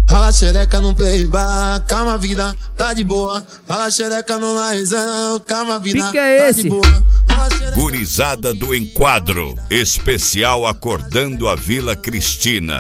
Fala xereca no playback, calma vida, tá de boa. Fala xereca no laizão, calma vida, que é tá esse? de boa. Gurizada do Enquadro, especial acordando a Vila Cristina.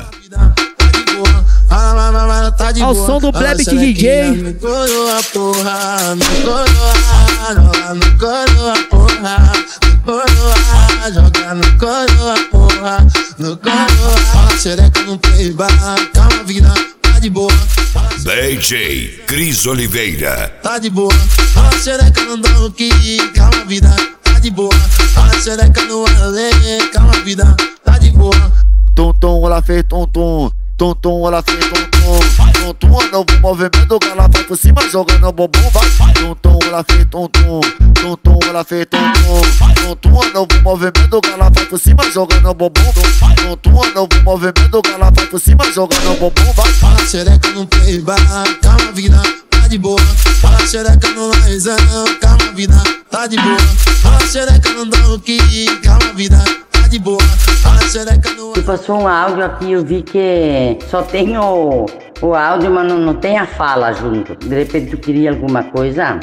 Ao som do Plebit DJ. No coroa, porra, no coroa, no coroa, porra, no coroa, joga no coroa, porra, no coroa. Fala xereca no playback, calma vida, tá de boa. DJ Cris Oliveira. Tá de boa. Fala xereca no donkey, calma vida, tá de boa. Fala xereca no ale, calma vida, tá de boa. Tum-tum, ela fez tum-tum. Tum-tum, ela fez tum-tum. Tum-tum, é novo movimento que ela vai por cima jogando bumbum, vai. Tum-tum, ela fez tum-tum. Tum-tum, ela fez tum-tum. Tum-tum, é novo movimento que ela vai por cima jogando bumbum. Tum-tum, é novo movimento que ela vai por cima jogando bumbum, vai. Fala xereca no playback, calma vida, tá de boa. Fala xereca no laizão, calma vida, tá de boa. Fala xereca no donkey, calma vida, tá de boa. Fala xereca no... Tu passou um áudio aqui, eu vi que só tem o áudio, mas não tem a fala junto. De repente tu queria alguma coisa?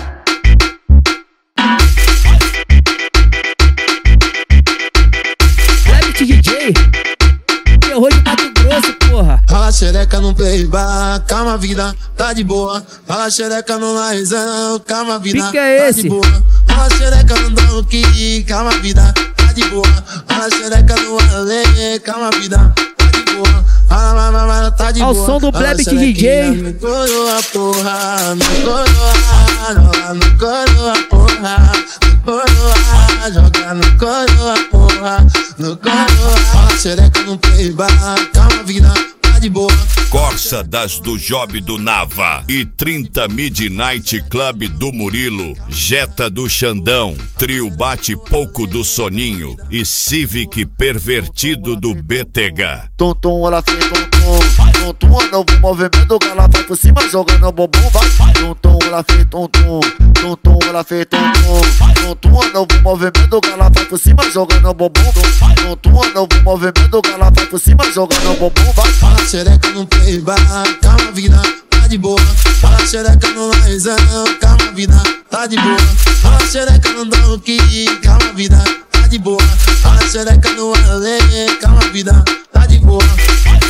Plebit DJ. Terror de Mato Grosso, porra. Fala xereca no playback, calma vida, tá de boa. Fala xereca no laizão, calma vida, Que é tá esse? de boa. Fala xereca no donkey, calma vida, tá de boa. Fala xereca no ale, calma vida, tá de boa. Fala, tá de Ao boa. som do Fala Plebit xerequinha DJ. no coroa, porra, no coroa, no coroa, porra, no coroa, joga no coroa, porra, no coroa. Fala xereca no playback, calma vida, tá de boa. Corsa das do Job do Nava e 30 Midnight Club do Murilo, Jetta do Xandão, Trio Bate Pouco do Soninho e Civic Pervertido do BTG. Tum-tum, ela fez tum-tum. Tum-tum, é novo movimento que ela vai por cima jogando bumbum, vai. Tum-tum, ela fez tum-tum. Tum-tum, ela fez tum-tum. Tum-tum, é novo movimento que ela vai por cima jogando bumbum. Tum-tum, é novo movimento que ela vai por cima jogando bumbum, vai. Fala xereca no playback, calma vida, tá de boa. Fala xereca no laizão, calma vida, tá de boa. Fala xereca no donkey, calma vida, tá de boa. Fala xereca no ale, calma vida, tá de boa.